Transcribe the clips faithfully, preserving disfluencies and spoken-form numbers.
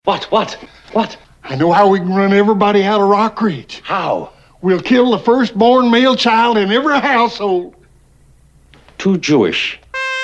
What, what, what? I know how we can run everybody out of Rock Ridge. How? We'll kill the firstborn male child in every household. Too Jewish.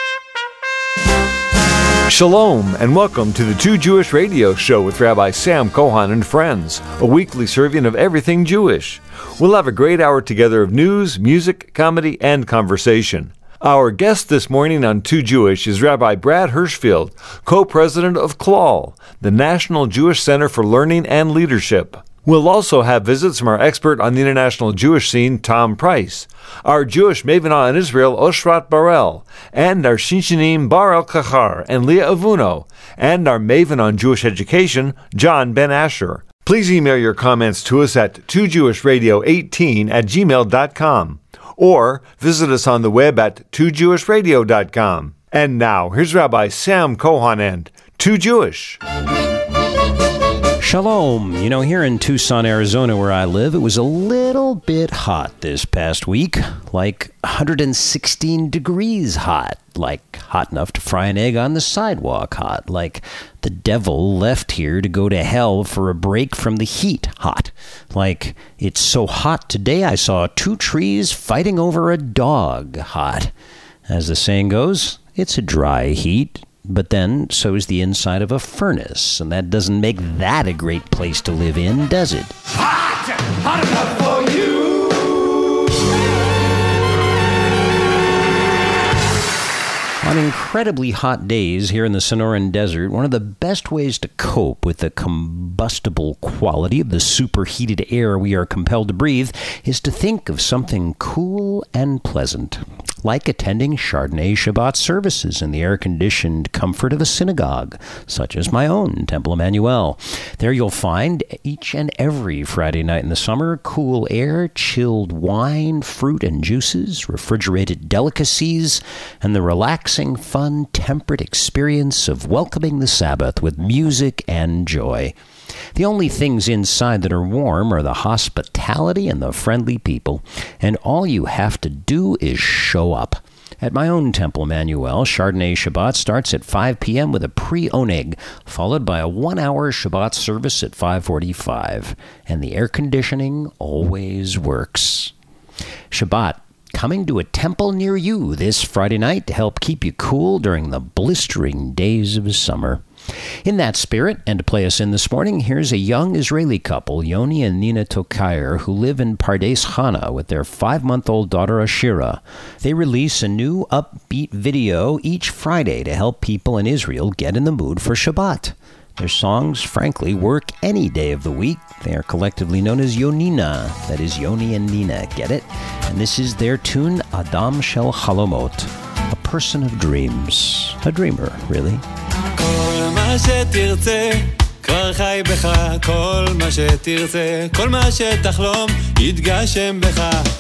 Shalom, and welcome to the Too Jewish Radio Show with Rabbi Sam Cohan and friends, a weekly serving of everything Jewish. We'll have a great hour together of news, music, comedy, and conversation. Our guest this morning on Too Jewish is Rabbi Brad Hirschfield, co-president of C L O L, the National Jewish Center for Learning and Leadership. We'll also have visits from our expert on the international Jewish scene, Tom Price, our Jewish Mavenah in Israel, Oshrat Barel, and our Shinshinim Bar El-Kachar and Leah Avuno, and our Maven on Jewish education, John Ben Asher. Please email your comments to us at two jewish radio eighteen at gmail dot com or visit us on the web at two jewish radio dot com. And now, here's Rabbi Sam Cohan and Too Jewish. Shalom. You know, here in Tucson, Arizona, where I live, it was a little bit hot this past week, like one hundred sixteen degrees hot, like hot enough to fry an egg on the sidewalk hot, like the devil left here to go to hell for a break from the heat hot, like it's so hot today I saw two trees fighting over a dog hot. As the saying goes, it's a dry heat. But then, so is the inside of a furnace, and that doesn't make that a great place to live in, does it? Hot! Hot enough for you! On incredibly hot days here in the Sonoran Desert, one of the best ways to cope with the combustible quality of the superheated air we are compelled to breathe is to think of something cool and pleasant, like attending Chardonnay Shabbat services in the air-conditioned comfort of a synagogue, such as my own, Temple Emmanuel. There you'll find, each and every Friday night in the summer, cool air, chilled wine, fruit and juices, refrigerated delicacies, and the relaxing, fun, temperate experience of welcoming the Sabbath with music and joy. The only things inside that are warm are the hospitality and the friendly people, and all you have to do is show up. At my own Temple Emmanuel, Chardonnay Shabbat starts at five p.m. with a pre-oneg, followed by a one-hour Shabbat service at five forty-five, and the air conditioning always works. Shabbat, coming to a temple near you this Friday night to help keep you cool during the blistering days of summer. In that spirit, and to play us in this morning, here's a young Israeli couple, Yoni and Nina Tokayer, who live in Pardes Chana with their five-month-old daughter Ashira. They release a new upbeat video each Friday to help people in Israel get in the mood for Shabbat. Their songs, frankly, work any day of the week. They are collectively known as Yonina, that is Yoni and Nina, get it? And this is their tune, Adam Shel Halomot, a person of dreams. A dreamer, really. כל מה שתרצה כבר חי בך, כל מה שתרצה, כל מה שתחלום יתגשם בך.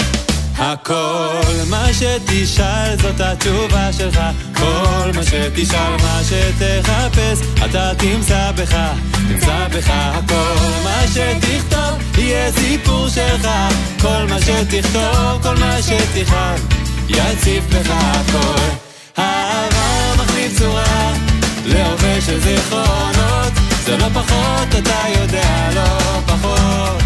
הכל מה שתשאל זאת התשובה שלך, כל מה שתשאל, מה שתחפש אתה תמצא בך, תמצא בך. הכל מה שתכתוב יהיה סיפור שלך, כל מה שתכתוב, כל מה שתכתוב יציף בך. הכל העבר מחליף צורה להווה של זיכרונות, זה לא פחות, אתה יודע לא פחות,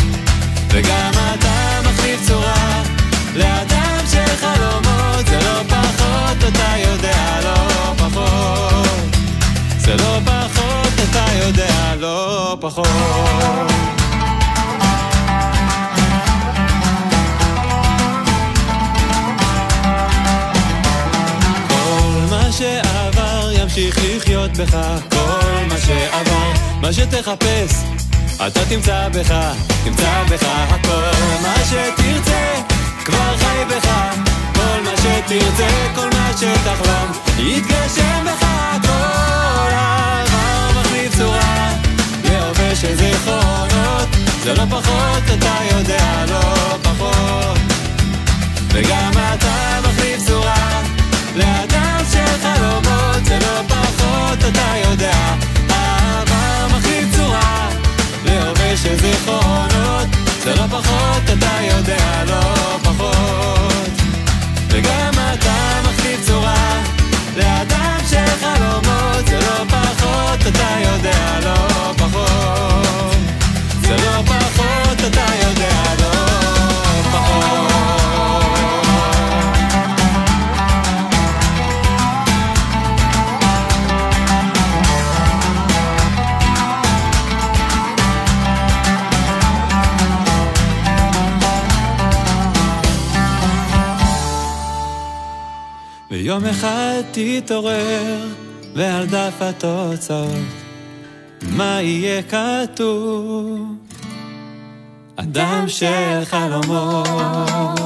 וגם אתה מחליף צורה לאדם של חלומות, זה לא פחות, אתה יודע לא פחות, זה לא פחות, אתה יודע לא פחות. כל מה שעבר ימשיך לחיות בך, כל מה שעבר, מה שתחפש אתה תמצא בך, תמצא בך. הכל מה שתרצה כבר חי בך, כל מה שתרצה, כל מה שתחלום יתגשם בך. כל העבר מחליף צורה להווה של זיכרונות, זה לא פחות, אתה יודע לא פחות, וגם אתה מחליף צורה לאדם של חלומות, זה לא פחות, אתה יודע. העבר מחליף צורה להווה של זיכרונות, זה לא פחות, אתה יודע לא פחות, וגם אתה מחליף צורה לאדם של חלומות, זה לא פחות, אתה יודע לא יום אחד תתעורר, ועל דף התוצאות מה יהיה כתוב? אדם של חלומות.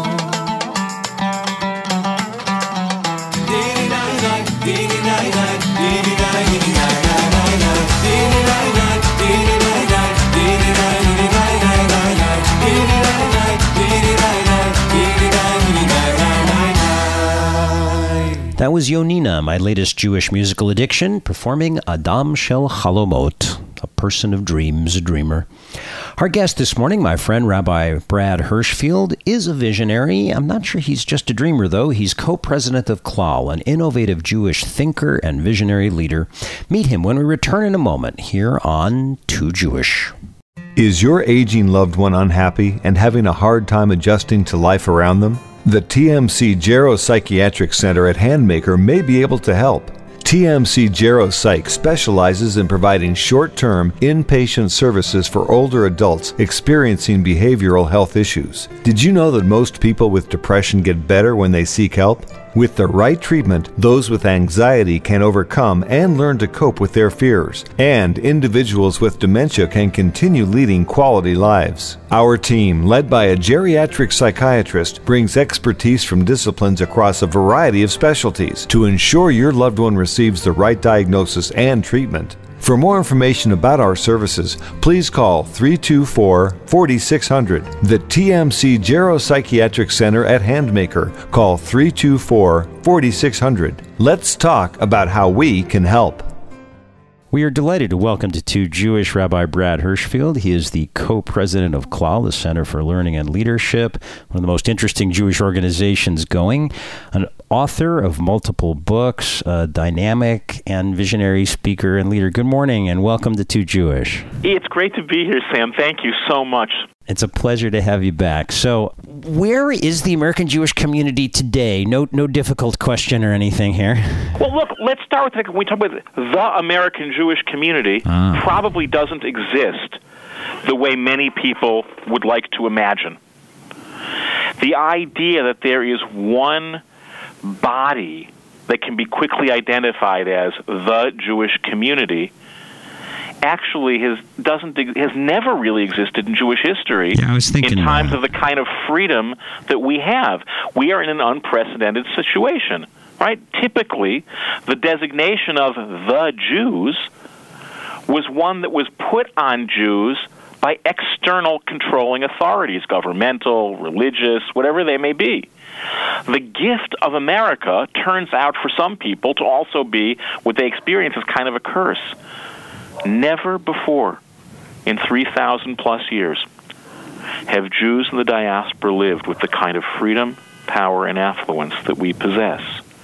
That was Yonina, my latest Jewish musical addiction, performing Adam Shel Chalomot, a person of dreams, a dreamer. Our guest this morning, my friend Rabbi Brad Hirschfield, is a visionary. I'm not sure he's just a dreamer, though. He's co-president of Klal, an innovative Jewish thinker and visionary leader. Meet him when we return in a moment here on Too Jewish. Is your aging loved one unhappy and having a hard time adjusting to life around them? The T M C Geropsychiatric Center at Handmaker may be able to help. T M C Geropsych specializes in providing short-term, inpatient services for older adults experiencing behavioral health issues. Did you know that most people with depression get better when they seek help? With the right treatment, those with anxiety can overcome and learn to cope with their fears, and individuals with dementia can continue leading quality lives. Our team, led by a geriatric psychiatrist, brings expertise from disciplines across a variety of specialties to ensure your loved one receives the right diagnosis and treatment. For more information about our services, please call three two four, four six zero zero. The T M C Geropsychiatric Center at Handmaker. Call three two four, four six zero zero. Let's talk about how we can help. We are delighted to welcome to Too Jewish Rabbi Brad Hirschfield. He is the co-president of Klal, the Center for Learning and Leadership, one of the most interesting Jewish organizations going, an author of multiple books, a dynamic and visionary speaker and leader. Good morning and welcome to Too Jewish. It's great to be here, Sam. Thank you so much. It's a pleasure to have you back. So, where is the American Jewish community today? No no difficult question or anything here. Well, look, let's start with, when we talk about the American Jewish community, ah. probably doesn't exist the way many people would like to imagine. The idea that there is one body that can be quickly identified as the Jewish community actually has doesn't has never really existed in Jewish history. Yeah, I was thinking in times that. of the kind of freedom that we have. We are in an unprecedented situation, right? Typically, the designation of the Jews was one that was put on Jews by external controlling authorities, governmental, religious, whatever they may be. The gift of America turns out for some people to also be what they experience as kind of a curse. Never before in three thousand plus years have Jews in the diaspora lived with the kind of freedom, power, and affluence that we possess.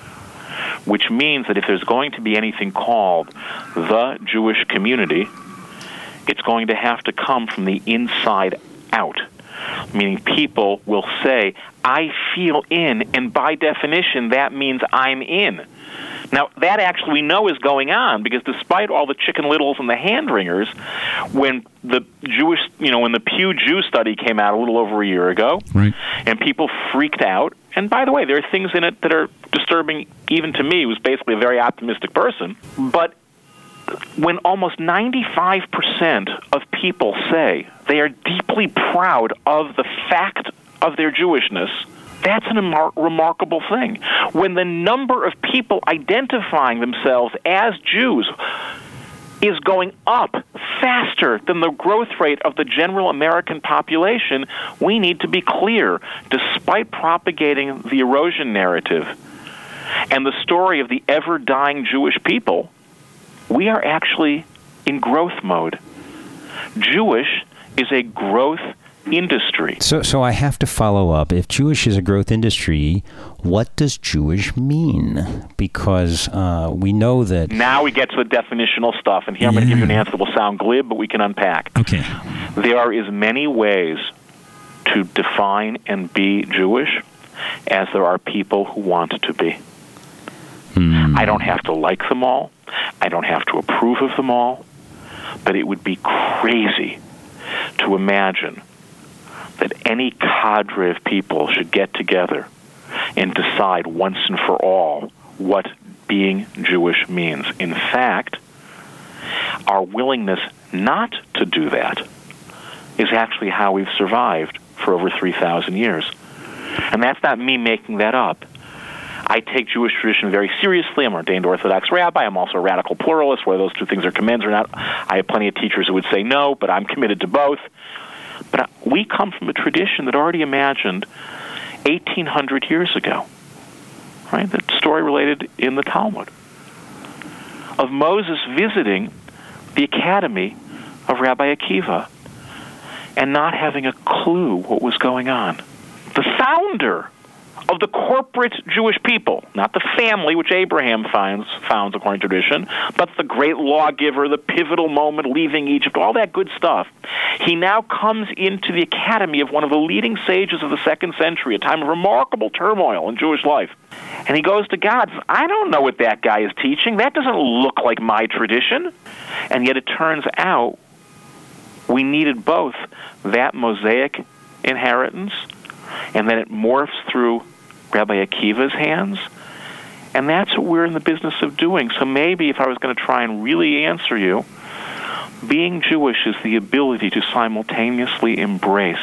Which means that if there's going to be anything called the Jewish community, it's going to have to come from the inside out. Meaning people will say, I feel in, and by definition, that means I'm in. Now, that actually we know is going on, because despite all the chicken littles and the hand-wringers, when the Jewish, you know, when the Pew Jew study came out a little over a year ago, right, and people freaked out, and by the way, there are things in it that are disturbing even to me, who's basically a very optimistic person, but when almost ninety-five percent of people say they are deeply proud of the fact of their Jewishness, that's a remar- remarkable thing. When the number of people identifying themselves as Jews is going up faster than the growth rate of the general American population, we need to be clear, despite propagating the erosion narrative and the story of the ever-dying Jewish people, we are actually in growth mode. Jewish is a growth industry. So so I have to follow up. If Jewish is a growth industry, what does Jewish mean? Because uh, we know that... Now we get to the definitional stuff, and here I'm yeah. going to give you an answer that will sound glib, but we can unpack. Okay. There are as many ways to define and be Jewish as there are people who want to be. Hmm. I don't have to like them all. I don't have to approve of them all. But it would be crazy to imagine that any cadre of people should get together and decide once and for all what being Jewish means. In fact, our willingness not to do that is actually how we've survived for over three thousand years. And that's not me making that up. I take Jewish tradition very seriously. I'm an ordained Orthodox rabbi. I'm also a radical pluralist. Whether those two things are commends or not, I have plenty of teachers who would say no, but I'm committed to both. But we come from a tradition that already imagined eighteen hundred years ago, right? The story related in the Talmud of Moses visiting the academy of Rabbi Akiva and not having a clue what was going on. The founder of the corporate Jewish people, not the family which Abraham finds, founds according to tradition, but the great lawgiver, the pivotal moment, leaving Egypt, all that good stuff. He now comes into the academy of one of the leading sages of the second century, a time of remarkable turmoil in Jewish life. And he goes to God, says, I don't know what that guy is teaching. That doesn't look like my tradition. And yet it turns out we needed both that Mosaic inheritance, and then it morphs through Rabbi Akiva's hands. And that's what we're in the business of doing. So maybe if I was going to try and really answer you, being Jewish is the ability to simultaneously embrace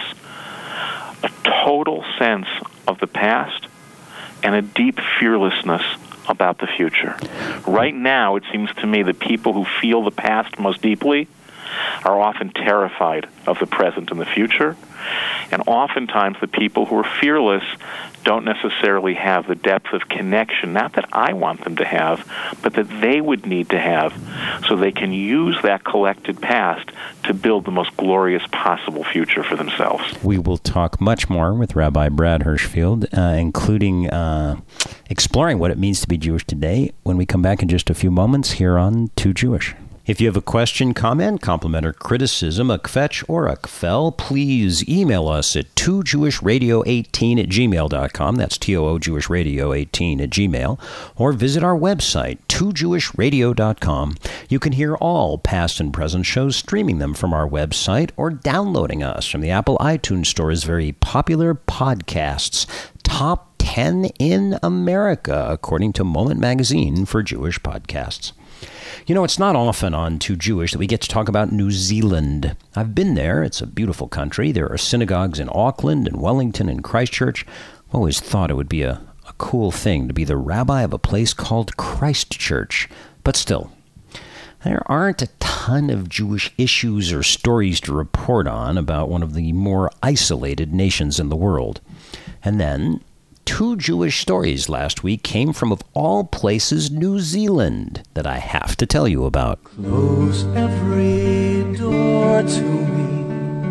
a total sense of the past and a deep fearlessness about the future. Right now, it seems to me that people who feel the past most deeply are often terrified of the present and the future. And oftentimes the people who are fearless don't necessarily have the depth of connection, not that I want them to have, but that they would need to have, so they can use that collected past to build the most glorious possible future for themselves. We will talk much more with Rabbi Brad Hirschfield, uh, including uh, exploring what it means to be Jewish today, when we come back in just a few moments here on Too Jewish. If you have a question, comment, compliment, or criticism, a kvetch or a kfel, please email us at two jewish radio eighteen at gmail dot com. That's T O O Jewish Radio eighteen at Gmail. Or visit our website, two jewish radio dot com. You can hear all past and present shows, streaming them from our website or downloading us from the Apple iTunes Store's very popular podcasts. Top ten in America, according to Moment Magazine for Jewish podcasts. You know, it's not often on Too Jewish that we get to talk about New Zealand. I've been there. It's a beautiful country. There are synagogues in Auckland and Wellington and Christchurch. I've always thought it would be a, a cool thing to be the rabbi of a place called Christchurch. But still, there aren't a ton of Jewish issues or stories to report on about one of the more isolated nations in the world. And then two Jewish stories last week came from, of all places, New Zealand, that I have to tell you about. Close every door to me.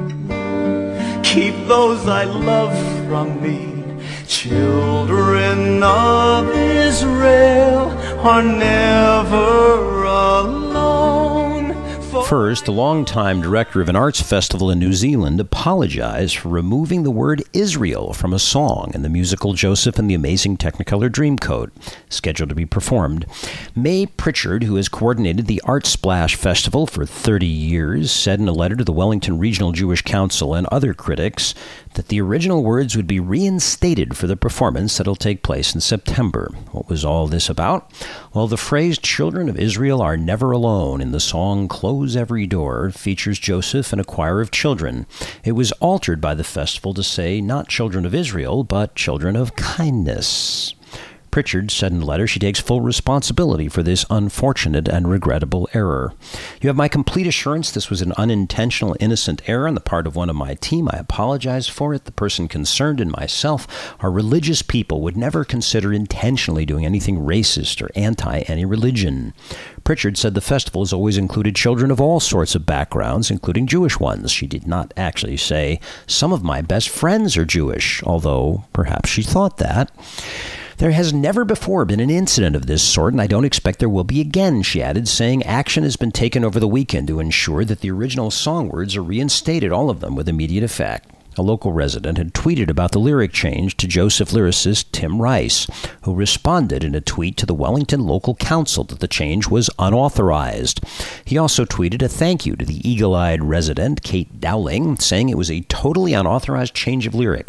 Keep those I love from me. Children of Israel are never alone. First, the longtime director of an arts festival in New Zealand apologized for removing the word Israel from a song in the musical Joseph and the Amazing Technicolor Dreamcoat, scheduled to be performed. Mae Pritchard, who has coordinated the Art Splash Festival for thirty years, said in a letter to the Wellington Regional Jewish Council and other critics that the original words would be reinstated for the performance that'll take place in September. What was all this about? Well, the phrase "Children of Israel are never alone" in the song Close Every Door features Joseph and a choir of children. It was altered by the festival to say not children of Israel, but children of kindness. Pritchard said in a letter she takes full responsibility for this unfortunate and regrettable error. You have my complete assurance this was an unintentional, innocent error on the part of one of my team. I apologize for it. The person concerned and myself are religious people, would never consider intentionally doing anything racist or anti any religion. Pritchard said the festival has always included children of all sorts of backgrounds, including Jewish ones. She did not actually say, some of my best friends are Jewish, although perhaps she thought that. There has never before been an incident of this sort, and I don't expect there will be again, she added, saying action has been taken over the weekend to ensure that the original song words are reinstated, all of them, with immediate effect. A local resident had tweeted about the lyric change to Joseph lyricist Tim Rice, who responded in a tweet to the Wellington Local Council that the change was unauthorized. He also tweeted a thank you to the eagle-eyed resident, Kate Dowling, saying it was a totally unauthorized change of lyric.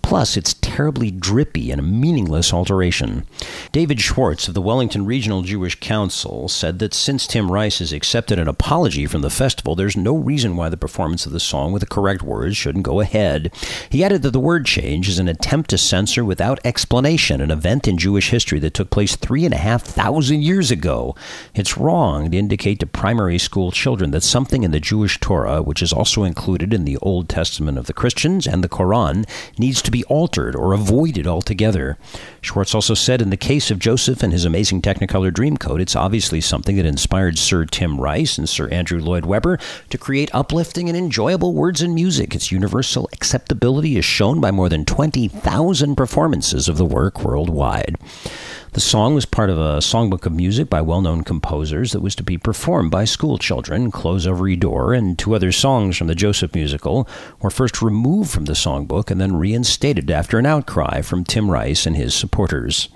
Plus, it's terribly drippy and a meaningless alteration. David Schwartz of the Wellington Regional Jewish Council said that since Tim Rice has accepted an apology from the festival, there's no reason why the performance of the song with the correct words shouldn't go ahead. He added that the word change is an attempt to censor without explanation an event in Jewish history that took place three and a half thousand years ago. It's wrong to indicate to primary school children that something in the Jewish Torah, which is also included in the Old Testament of the Christians and the Quran, needs to be altered or avoided altogether. Schwartz also said in the case of Joseph and his amazing Technicolor Dreamcoat, it's obviously something that inspired Sir Tim Rice and Sir Andrew Lloyd Webber to create uplifting and enjoyable words and music. Its universal acceptability is shown by more than twenty thousand performances of the work worldwide. The song was part of a songbook of music by well-known composers that was to be performed by school children. Close Every Door and two other songs from the Joseph musical were first removed from the songbook and then reinstated after an outcry from Tim Rice and his supporters.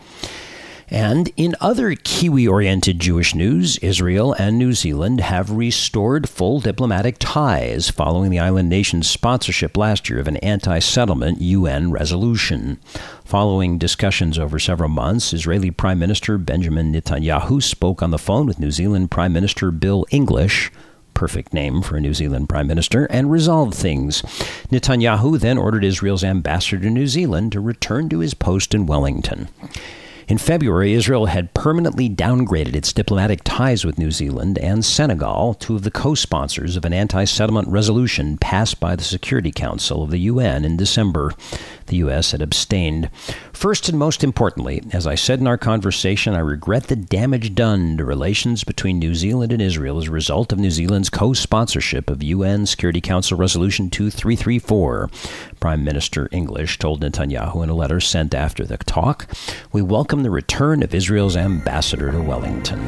And in other Kiwi-oriented Jewish news, Israel and New Zealand have restored full diplomatic ties following the island nation's sponsorship last year of an anti-settlement U N resolution. Following discussions over several months, Israeli Prime Minister Benjamin Netanyahu spoke on the phone with New Zealand Prime Minister Bill English, perfect name for a New Zealand Prime Minister, and resolved things. Netanyahu then ordered Israel's ambassador to New Zealand to return to his post in Wellington. In February, Israel had permanently downgraded its diplomatic ties with New Zealand and Senegal, two of the co-sponsors of an anti-settlement resolution passed by the Security Council of the U N in December. The U S had abstained. First and most importantly, as I said in our conversation, I regret the damage done to relations between New Zealand and Israel as a result of New Zealand's co-sponsorship of U N Security Council Resolution two three three four. Prime Minister English told Netanyahu in a letter sent after the talk, "We welcome the return of Israel's ambassador to Wellington."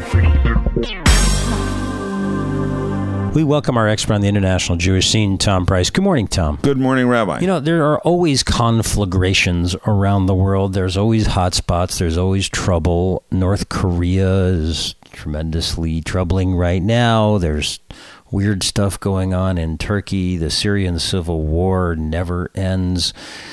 We welcome our expert on the international Jewish scene, Tom Price. Good morning, Tom. Good morning, Rabbi. You know, there are always conflagrations around the world. There's always hotspots. There's always trouble. North Korea is tremendously troubling right now. There's weird stuff going on in Turkey. The Syrian civil war never ends.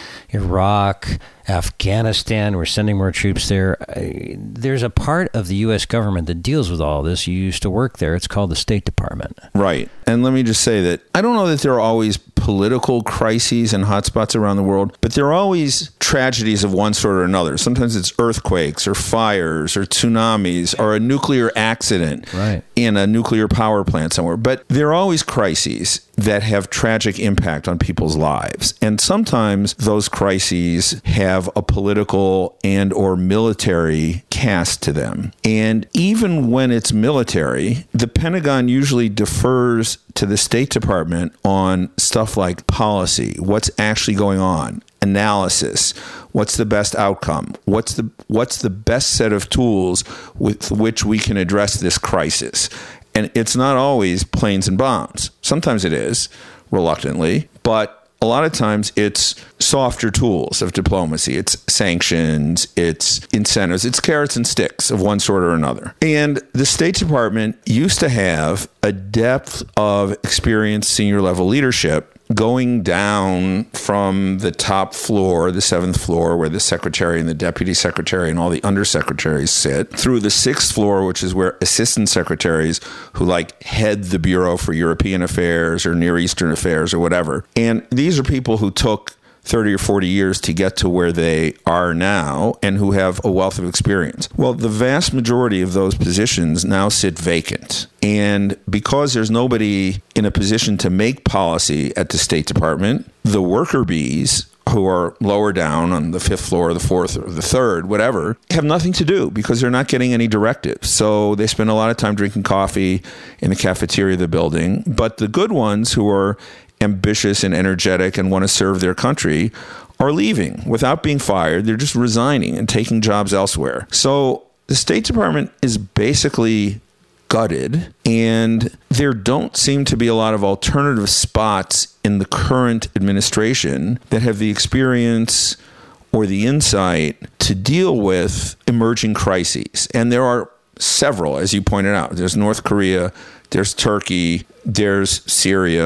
Iraq, Afghanistan, we're sending more troops there. There's a part of the U S government that deals with all this. You used to work there. It's called the State Department. Right. And let me just say that I don't know that there are always political crises and hotspots around the world, but there are always tragedies of one sort or another. Sometimes it's earthquakes or fires or tsunamis or a nuclear accident right. in a nuclear power plant somewhere. But there are always crises that have tragic impact on people's lives. And sometimes those crises have a political and or military cast to them. And even when it's military, the Pentagon usually defers to the State Department on stuff like policy, what's actually going on, analysis, what's the best outcome, what's the what's the best set of tools with which we can address this crisis. And it's not always planes and bombs. Sometimes it is, reluctantly, but a lot of times it's softer tools of diplomacy. It's sanctions, it's incentives, it's carrots and sticks of one sort or another. And the State Department used to have a depth of experienced senior level leadership going down from the top floor, the seventh floor, where the secretary and the deputy secretary and all the undersecretaries sit, through the sixth floor, which is where assistant secretaries who like head the Bureau for European Affairs or Near Eastern Affairs or whatever. And these are people who took thirty or forty years to get to where they are now and who have a wealth of experience. Well, the vast majority of those positions now sit vacant. And because there's nobody in a position to make policy at the State Department, the worker bees, who are lower down on the fifth floor, the fourth, or the third, whatever, have nothing to do because they're not getting any directives. So they spend a lot of time drinking coffee in the cafeteria of the building. But the good ones who are ambitious and energetic and want to serve their country are leaving without being fired. They're just resigning and taking jobs elsewhere. So the State Department is basically gutted, and there don't seem to be a lot of alternative spots in the current administration that have the experience or the insight to deal with emerging crises. And there are several, as you pointed out. There's North Korea, there's Turkey, there's Syria,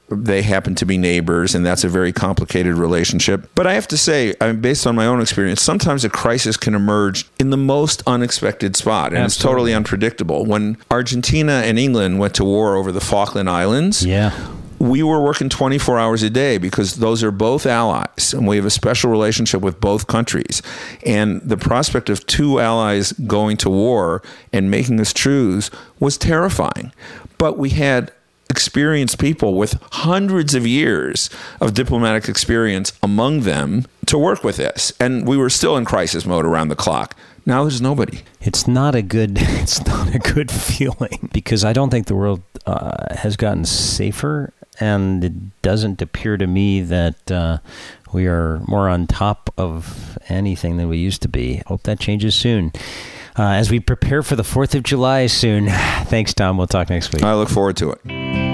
they happen to be neighbors, and that's a very complicated relationship. But I have to say, I mean, based on my own experience, sometimes a crisis can emerge in the most unexpected spot, and Absolutely. It's totally unpredictable. When Argentina and England went to war over the Falkland Islands, yeah. we were working twenty-four hours a day because those are both allies, and we have a special relationship with both countries. And the prospect of two allies going to war and making us choose was terrifying. But we had experienced people with hundreds of years of diplomatic experience among them to work with this. And we were still in crisis mode around the clock. Now there's nobody. It's not a good it's not a good feeling, because I don't think the world uh, has gotten safer, and it doesn't appear to me that uh, we are more on top of anything than we used to be. Hope that changes soon. Uh, as we prepare for the fourth of July soon. Thanks, Tom. We'll talk next week. I look forward to it.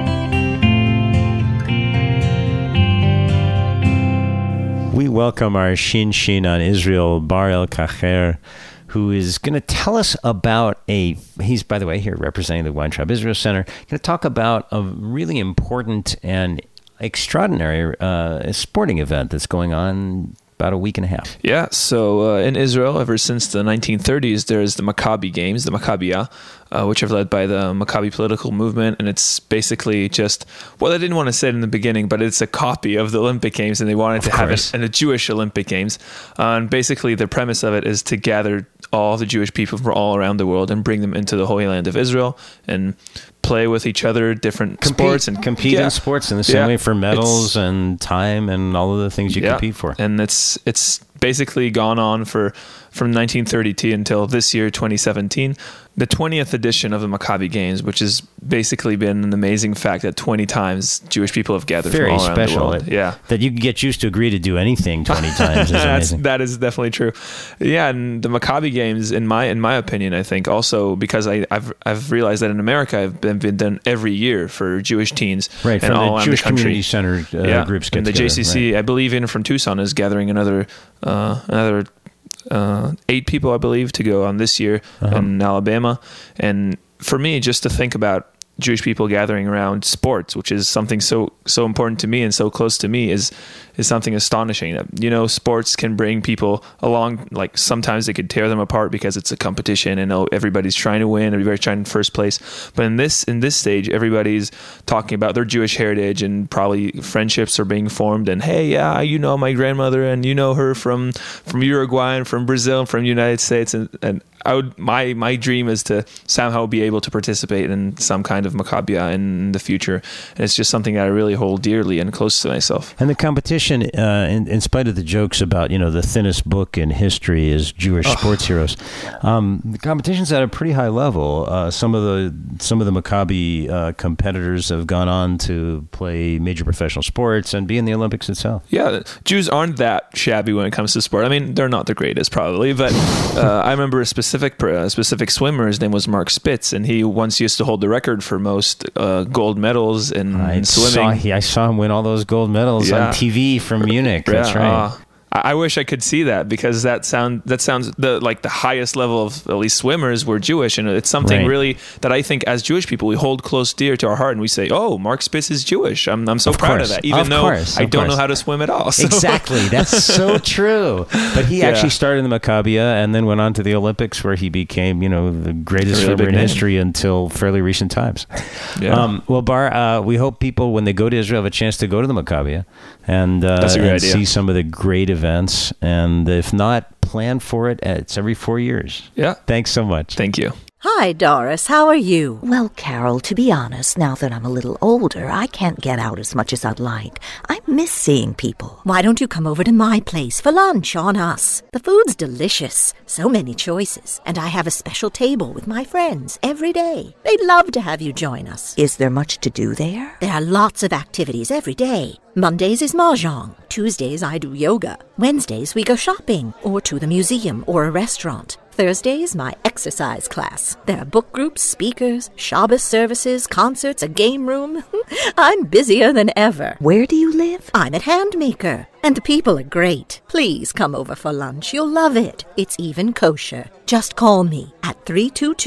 We welcome our Shin Shin on Israel, Bar El-Kacher, who is going to tell us about a, he's, by the way, here representing the Weintraub Israel Center, going to talk about a really important and extraordinary uh, sporting event that's going on about a week and a half. Yeah, so uh, in Israel, ever since the nineteen thirties, there's the Maccabi Games, the Maccabiya, uh, which are led by the Maccabi political movement, and it's basically just, well, I didn't want to say it in the beginning, but it's a copy of the Olympic Games, and they wanted of to course. have it in a Jewish Olympic Games. Uh, and basically, the premise of it is to gather all the Jewish people from all around the world and bring them into the Holy Land of Israel and play with each other, different compete, sports. and Compete yeah. in sports in the same yeah. way for medals it's, and time and all of the things you yeah. compete for. And it's it's basically gone on for from nineteen thirty-two until this year, twenty seventeen. The twentieth edition of the Maccabi Games, which has basically been an amazing fact that twenty times Jewish people have gathered Very from all around special. the world. It, yeah. That you can get Jews to agree to do anything twenty times is amazing. That is definitely true. Yeah, and the Maccabi Games, in my in my opinion, I think also because I, I've I've realized that in America I've been, been done every year for Jewish teens, right? And from all the Jewish the country. Community Center uh, yeah. groups get and the together, J C C, right. I believe, even from Tucson, is gathering another uh, another. Uh, eight people, I believe, to go on this year uh-huh. in Alabama. And for me, just to think about Jewish people gathering around sports, which is something so so important to me and so close to me, is is something astonishing. You know, sports can bring people along. Like sometimes they could tear them apart because it's a competition and oh, everybody's trying to win, everybody's trying in first place. But in this in this stage, everybody's talking about their Jewish heritage, and probably friendships are being formed. And hey, yeah, you know my grandmother, and you know her from from Uruguay and from Brazil and from the United States, and and. I would my my dream is to somehow be able to participate in some kind of Maccabiya in the future, and it's just something that I really hold dearly and close to myself. And the competition, uh, in, in spite of the jokes about you know the thinnest book in history is Jewish oh. sports heroes, um, the competition's at a pretty high level. Uh, some of the some of the Maccabi uh, competitors have gone on to play major professional sports and be in the Olympics itself. Yeah, Jews aren't that shabby when it comes to sport. I mean, they're not the greatest probably, but uh, I remember a specific. Specific, a specific swimmer, his name was Mark Spitz, and he once used to hold the record for most uh, gold medals in I swimming. Saw, he, I saw him win all those gold medals yeah. on T V from Munich. That's yeah, right. Uh, I wish I could see that, because that sound that sounds the like the highest level of at least swimmers were Jewish, and it's something right. really that I think as Jewish people we hold close dear to our heart, and we say, "Oh, Mark Spitz is Jewish." I'm I'm so of proud course. of that, even of though course. I of don't course. know how to swim at all. So. Exactly, that's so true. But he yeah. actually started in the Maccabiya and then went on to the Olympics, where he became you know the greatest really swimmer in name. history until fairly recent times. Yeah. Um, well, Bar, uh, we hope people when they go to Israel have a chance to go to the Maccabiya and, uh, That's a great and idea. see some of the great events, and if not, plan for it. It's every four years. Yeah. Thanks so much. Thank you. Hi, Doris. How are you? Well, Carol, to be honest, now that I'm a little older, I can't get out as much as I'd like. I miss seeing people. Why don't you come over to my place for lunch on us? The food's delicious. So many choices. And I have a special table with my friends every day. They'd love to have you join us. Is there much to do there? There are lots of activities every day. Mondays is mahjong. Tuesdays I do yoga. Wednesdays we go shopping or to the museum or a restaurant. Thursdays, my exercise class. There are book groups, speakers, Shabbos services, concerts, a game room. I'm busier than ever. Where do you live? I'm at Handmaker. And the people are great. Please come over for lunch. You'll love it. It's even kosher. Just call me at three two two,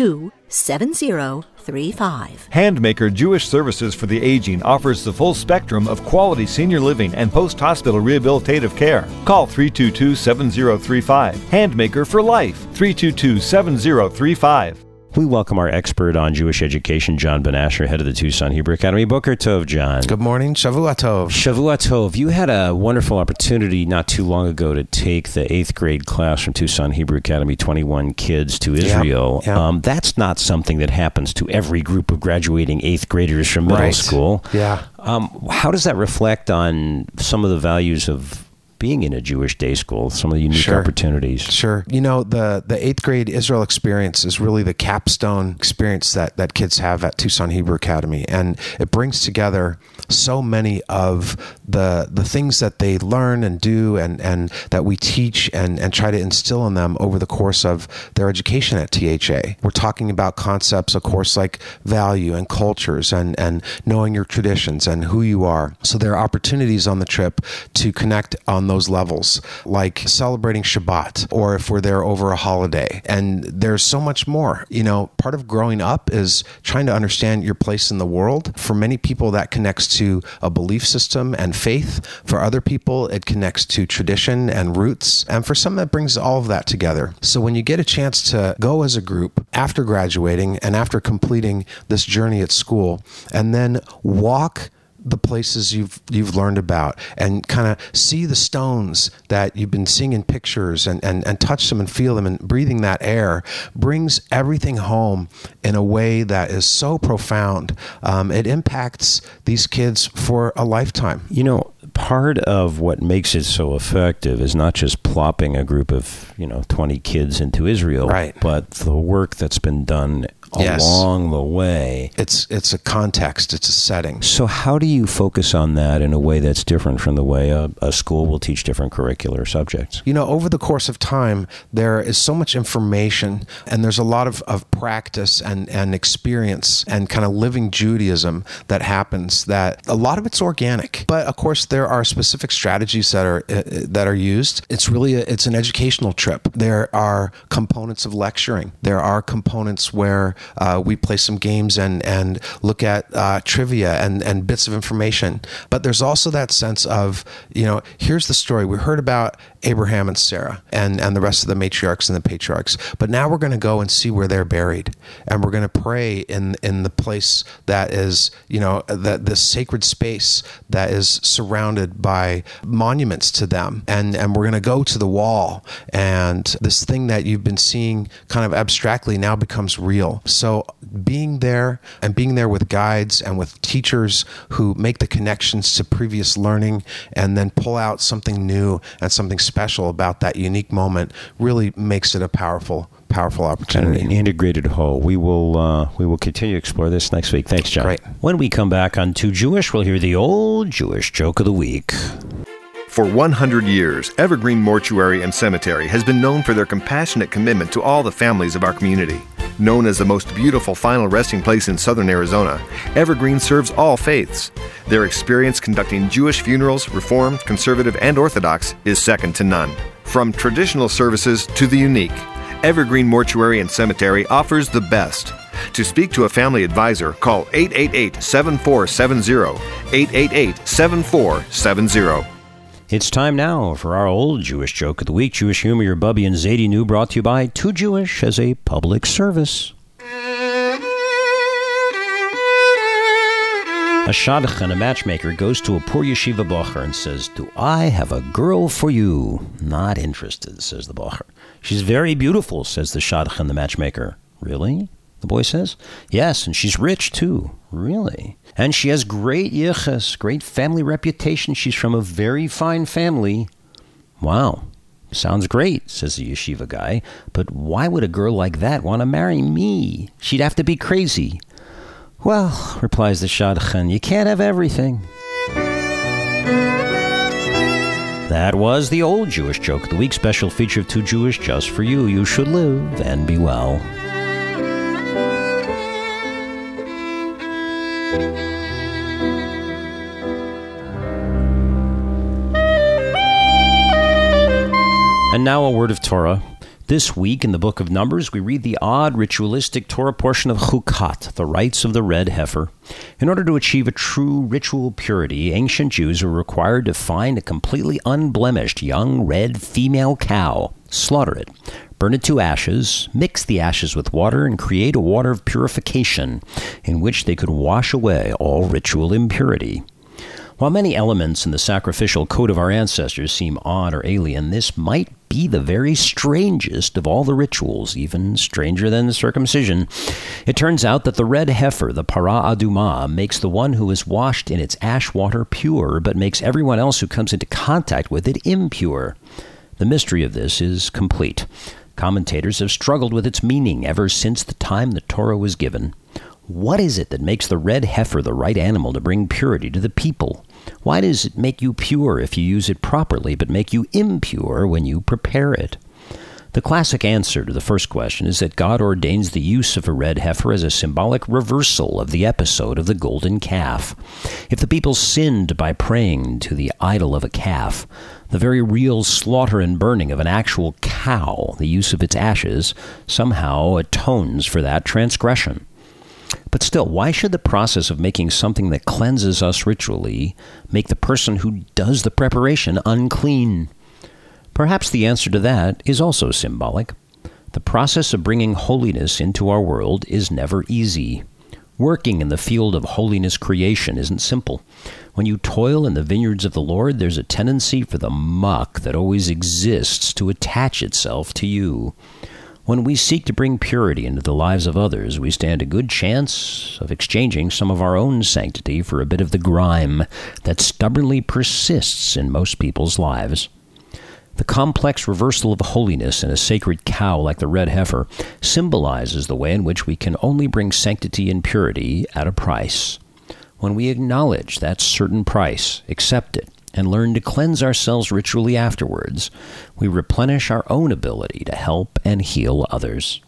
seven zero three five. Handmaker Jewish Services for the Aging offers the full spectrum of quality senior living and post-hospital rehabilitative care. Call three two two, seven zero three five. Handmaker for Life, three two two, seven zero three five. We welcome our expert on Jewish education, John Ben Asher, head of the Tucson Hebrew Academy. Boker Tov, John. Good morning. Shavua Tov. Shavua Tov. You had a wonderful opportunity not too long ago to take the eighth grade class from Tucson Hebrew Academy, twenty-one kids, to Israel. Yep, yep. Um, that's not something that happens to every group of graduating eighth graders from middle right. school. Yeah. Um, how does that reflect on some of the values of being in a Jewish day school, some of the unique sure. opportunities? Sure. You know, the, the eighth grade Israel experience is really the capstone experience that, that kids have at Tucson Hebrew Academy. And it brings together so many of the the things that they learn and do and, and that we teach and, and try to instill in them over the course of their education at T H A. We're talking about concepts, of course, like value and cultures and, and knowing your traditions and who you are. So there are opportunities on the trip to connect on those levels, like celebrating Shabbat, or if we're there over a holiday. And there's so much more. You know, part of growing up is trying to understand your place in the world. For many people, that connects to a belief system and faith. For other people, it connects to tradition and roots. And for some, that brings all of that together. So when you get a chance to go as a group after graduating and after completing this journey at school, and then walk the places you've you've learned about and kind of see the stones that you've been seeing in pictures and, and, and touch them and feel them and breathing that air brings everything home in a way that is so profound. Um, it impacts these kids for a lifetime. You know, part of what makes it so effective is not just plopping a group of, you know, twenty kids into Israel, right. but the work that's been done yes. along the way. It's it's a context, it's a setting. So how do you focus on that in a way that's different from the way a, a school will teach different curricular subjects? You know, over the course of time, there is so much information and there's a lot of, of practice and, and experience and kind of living Judaism that happens that a lot of it's organic. But of course, there are specific strategies that are uh, that are used. It's really a, it's an educational trip. There are components of lecturing. There are components where uh, we play some games and and look at uh, trivia and, and bits of information. But there's also that sense of, you know, here's the story. We heard about Abraham and Sarah and, and the rest of the matriarchs and the patriarchs. But now we're going to go and see where they're buried. And we're going to pray in in the place that is, you know, that this sacred space that is surrounded by monuments to them. And, and we're going to go to the wall. And this thing that you've been seeing kind of abstractly now becomes real. So being there and being there with guides and with teachers who make the connections to previous learning and then pull out something new and something special about that unique moment really makes it a powerful, powerful opportunity. An integrated whole. We will uh, we will continue to explore this next week. Thanks, John. Great. When we come back on Too Jewish, we'll hear the old Jewish joke of the week. For one hundred years, Evergreen Mortuary and Cemetery has been known for their compassionate commitment to all the families of our community. Known as the most beautiful final resting place in southern Arizona, Evergreen serves all faiths. Their experience conducting Jewish funerals, Reformed, Conservative, and Orthodox is second to none. From traditional services to the unique, Evergreen Mortuary and Cemetery offers the best. To speak to a family advisor, call eight eight eight, seven four seven zero, eight eight eight, seven four seven zero. It's time now for our old Jewish joke of the week. Jewish humor, your Bubby and Zadie New, brought to you by Too Jewish as a public service. A shadchan, a matchmaker, goes to a poor yeshiva bocher and says, "Do I have a girl for you?" "Not interested," says the bocher. "She's very beautiful," says the shadchan, the matchmaker. "Really?" the boy says. "Yes, and she's rich, too." "Really?" "And she has great yichus, great family reputation. She's from a very fine family." "Wow, sounds great," says the yeshiva guy. "But why would a girl like that want to marry me? She'd have to be crazy." "Well," replies the shadchan, "you can't have everything." That was the old Jewish joke of the week, special feature of Too Jewish just for you. You should live and be well. And now a word of Torah. This week in the book of Numbers, we read the odd ritualistic Torah portion of Chukat, the rites of the red heifer. In order to achieve a true ritual purity, ancient Jews were required to find a completely unblemished young red female cow, slaughter it, burn it to ashes, mix the ashes with water, and create a water of purification in which they could wash away all ritual impurity. While many elements in the sacrificial code of our ancestors seem odd or alien, this might be the very strangest of all the rituals, even stranger than the circumcision. It turns out that the red heifer, the para adumah, makes the one who is washed in its ash water pure, but makes everyone else who comes into contact with it impure. The mystery of this is complete. Commentators have struggled with its meaning ever since the time the Torah was given. What is it that makes the red heifer the right animal to bring purity to the people? Why does it make you pure if you use it properly, but make you impure when you prepare it? The classic answer to the first question is that God ordains the use of a red heifer as a symbolic reversal of the episode of the golden calf. If the people sinned by praying to the idol of a calf, the very real slaughter and burning of an actual cow, the use of its ashes, somehow atones for that transgression. But still, why should the process of making something that cleanses us ritually make the person who does the preparation unclean? Perhaps the answer to that is also symbolic. The process of bringing holiness into our world is never easy. Working in the field of holiness creation isn't simple. When you toil in the vineyards of the Lord, there's a tendency for the muck that always exists to attach itself to you. When we seek to bring purity into the lives of others, we stand a good chance of exchanging some of our own sanctity for a bit of the grime that stubbornly persists in most people's lives. The complex reversal of holiness in a sacred cow like the red heifer symbolizes the way in which we can only bring sanctity and purity at a price. When we acknowledge that certain price, accept it, and learn to cleanse ourselves ritually afterwards, we replenish our own ability to help and heal others.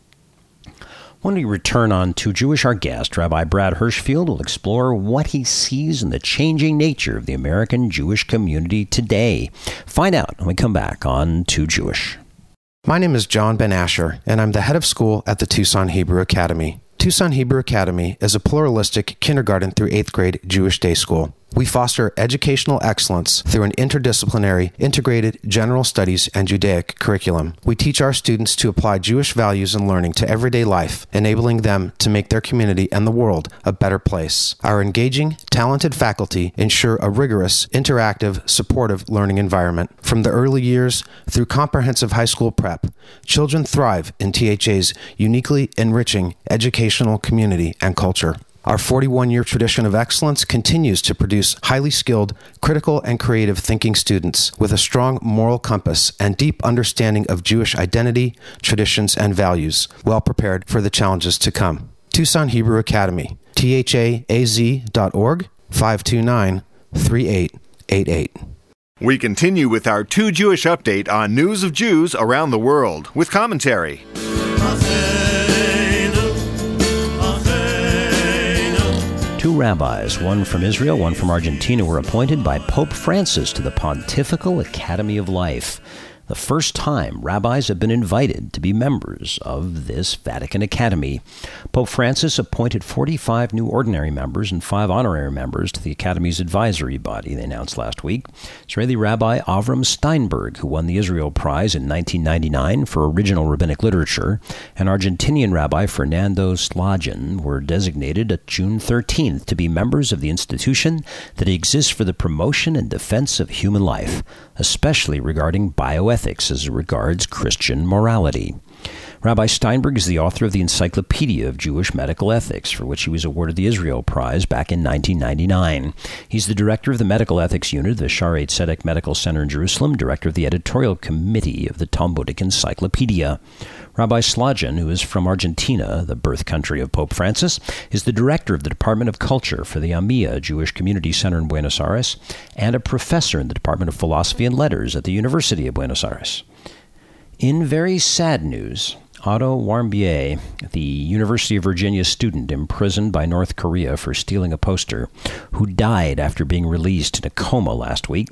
When we return on To Jewish, our guest, Rabbi Brad Hirschfield, will explore what he sees in the changing nature of the American Jewish community today. Find out when we come back on To Jewish. My name is John Ben Asher, and I'm the head of school at the Tucson Hebrew Academy. Tucson Hebrew Academy is a pluralistic kindergarten through eighth grade Jewish day school. We foster educational excellence through an interdisciplinary, integrated general studies and Judaic curriculum. We teach our students to apply Jewish values and learning to everyday life, enabling them to make their community and the world a better place. Our engaging, talented faculty ensure a rigorous, interactive, supportive learning environment. From the early years through comprehensive high school prep, children thrive in T H A's uniquely enriching educational community and culture. Our forty-one-year tradition of excellence continues to produce highly skilled, critical, and creative thinking students with a strong moral compass and deep understanding of Jewish identity, traditions, and values, well prepared for the challenges to come. Tucson Hebrew Academy, T H A A Z dot org, five two nine, three eight eight eight. We continue with our Two Jewish update on news of Jews around the world with commentary. Two rabbis, one from Israel, one from Argentina, were appointed by Pope Francis to the Pontifical Academy of Life. The first time rabbis have been invited to be members of this Vatican Academy. Pope Francis appointed forty-five new ordinary members and five honorary members to the Academy's advisory body, they announced last week. Israeli Rabbi Avram Steinberg, who won the Israel Prize in nineteen ninety-nine for original rabbinic literature, and Argentinian Rabbi Fernando Slagin were designated at June thirteenth to be members of the institution that exists for the promotion and defense of human life, especially regarding bioethics as regards Christian morality. Rabbi Steinberg is the author of the Encyclopedia of Jewish Medical Ethics, for which he was awarded the Israel Prize back in nineteen ninety-nine. He's the director of the Medical Ethics Unit of the Shaarei Tzedek Medical Center in Jerusalem, director of the editorial committee of the Talmudic Encyclopedia. Rabbi Slagin, who is from Argentina, the birth country of Pope Francis, is the director of the Department of Culture for the AMIA Jewish Community Center in Buenos Aires and a professor in the Department of Philosophy and Letters at the University of Buenos Aires. In very sad news, Otto Warmbier, the University of Virginia student imprisoned by North Korea for stealing a poster, who died after being released in a coma last week,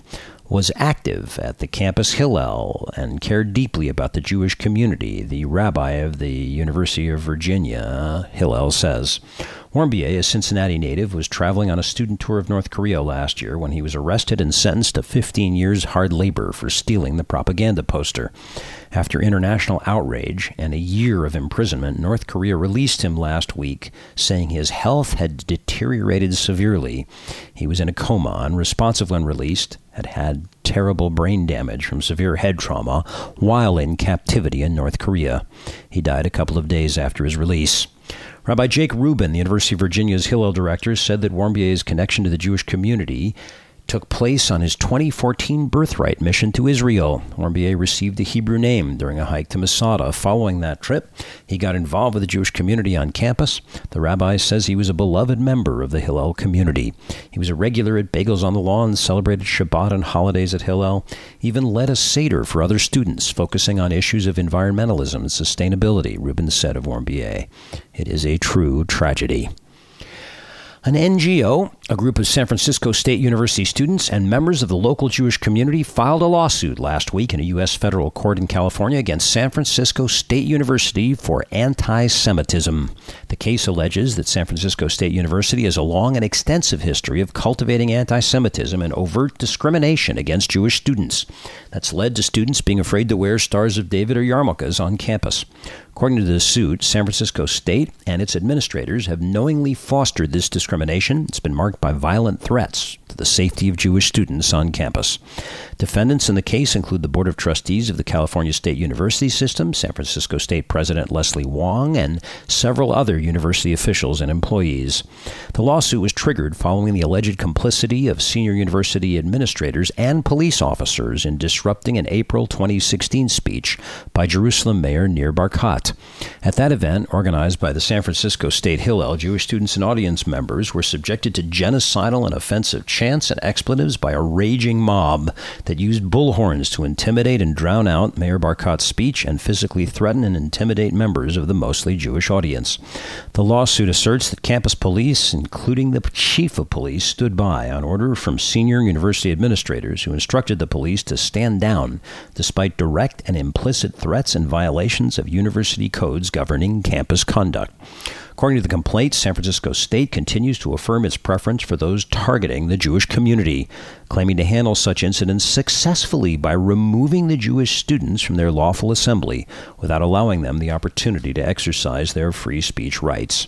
was active at the campus Hillel and cared deeply about the Jewish community, the rabbi of the University of Virginia, Hillel says. Warmbier, a Cincinnati native, was traveling on a student tour of North Korea last year when he was arrested and sentenced to fifteen years hard labor for stealing the propaganda poster. After international outrage and a year of imprisonment, North Korea released him last week, saying his health had deteriorated severely. He was in a coma, unresponsive when released, had had terrible brain damage from severe head trauma while in captivity in North Korea. He died a couple of days after his release. Rabbi Jake Rubin, the University of Virginia's Hillel director, said that Warmbier's connection to the Jewish community took place on his twenty fourteen birthright mission to Israel. Warmbier received a Hebrew name during a hike to Masada. Following that trip, he got involved with the Jewish community on campus. The rabbi says he was a beloved member of the Hillel community. He was a regular at Bagels on the Lawn, celebrated Shabbat and holidays at Hillel, even led a Seder for other students, focusing on issues of environmentalism and sustainability, Rubin said of Warmbier. It is a true tragedy. An N G O, a group of San Francisco State University students and members of the local Jewish community, filed a lawsuit last week in a U S federal court in California against San Francisco State University for anti-Semitism. The case alleges that San Francisco State University has a long and extensive history of cultivating anti-Semitism and overt discrimination against Jewish students. That's led to students being afraid to wear Stars of David or yarmulkes on campus. According to the suit, San Francisco State and its administrators have knowingly fostered this discrimination. It's been marked by violent threats to the safety of Jewish students on campus. Defendants in the case include the Board of Trustees of the California State University System, San Francisco State President Leslie Wong, and several other university officials and employees. The lawsuit was triggered following the alleged complicity of senior university administrators and police officers in disrupting an April twenty sixteen speech by Jerusalem Mayor Nir Barkat. At that event, organized by the San Francisco State Hillel, Jewish students and audience members were subjected to genocidal and offensive chants and expletives by a raging mob that used bullhorns to intimidate and drown out Mayor Barkat's speech and physically threaten and intimidate members of the mostly Jewish audience. The lawsuit asserts that campus police, including the chief of police, stood by on order from senior university administrators who instructed the police to stand down despite direct and implicit threats and violations of university codes governing campus conduct. According to the complaint, San Francisco State continues to affirm its preference for those targeting the Jewish community, claiming to handle such incidents successfully by removing the Jewish students from their lawful assembly without allowing them the opportunity to exercise their free speech rights.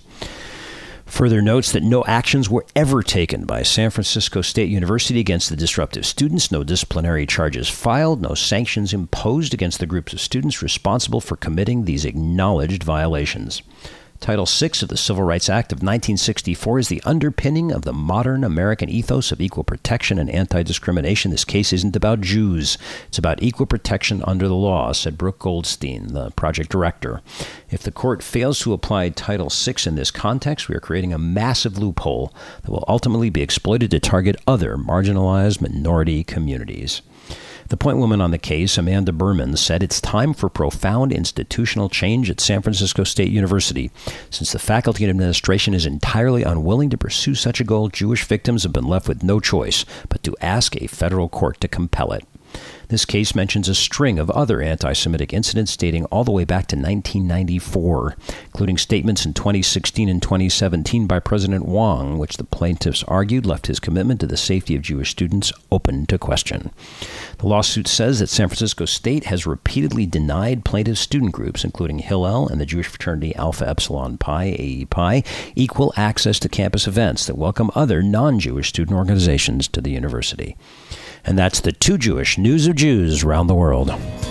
Further notes that no actions were ever taken by San Francisco State University against the disruptive students, no disciplinary charges filed, no sanctions imposed against the groups of students responsible for committing these acknowledged violations. Title six of the Civil Rights Act of nineteen sixty-four is the underpinning of the modern American ethos of equal protection and anti-discrimination. This case isn't about Jews. It's about equal protection under the law, said Brooke Goldstein, the project director. If the court fails to apply Title six in this context, we are creating a massive loophole that will ultimately be exploited to target other marginalized minority communities. The point woman on the case, Amanda Berman, said it's time for profound institutional change at San Francisco State University. Since the faculty and administration is entirely unwilling to pursue such a goal, Jewish victims have been left with no choice but to ask a federal court to compel it. This case mentions a string of other anti-Semitic incidents dating all the way back to nineteen ninety-four, including statements in twenty sixteen and twenty seventeen by President Wong, which the plaintiffs argued left his commitment to the safety of Jewish students open to question. The lawsuit says that San Francisco State has repeatedly denied plaintiff student groups, including Hillel and the Jewish fraternity Alpha Epsilon Pi, A E Pi, equal access to campus events that welcome other non-Jewish student organizations to the university. And that's the Too Jewish News of Jews around the world.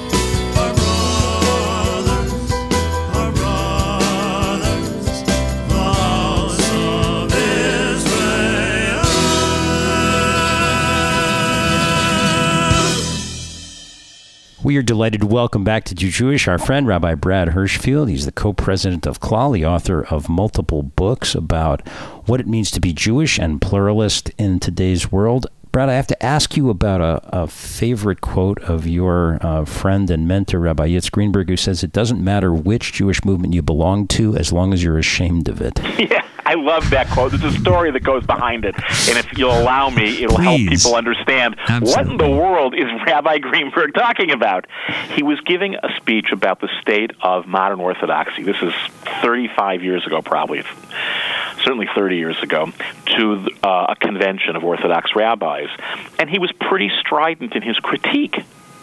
We are delighted to welcome back to Too Jewish our friend Rabbi Brad Hirschfield. He's the co-president of Klal, the author of multiple books about what it means to be Jewish and pluralist in today's world. Brad, I have to ask you about a, a favorite quote of your uh, friend and mentor, Rabbi Yitz Greenberg, who says it doesn't matter which Jewish movement you belong to as long as you're ashamed of it. Yeah, I love that quote. There's a story that goes behind it, and if you'll allow me, it'll Please. help people understand Absolutely. what in the world is Rabbi Greenberg talking about. He was giving a speech about the state of modern Orthodoxy. This is thirty-five years ago, probably, certainly thirty years ago, to uh, a convention of Orthodox rabbis. And he was pretty strident in his critique.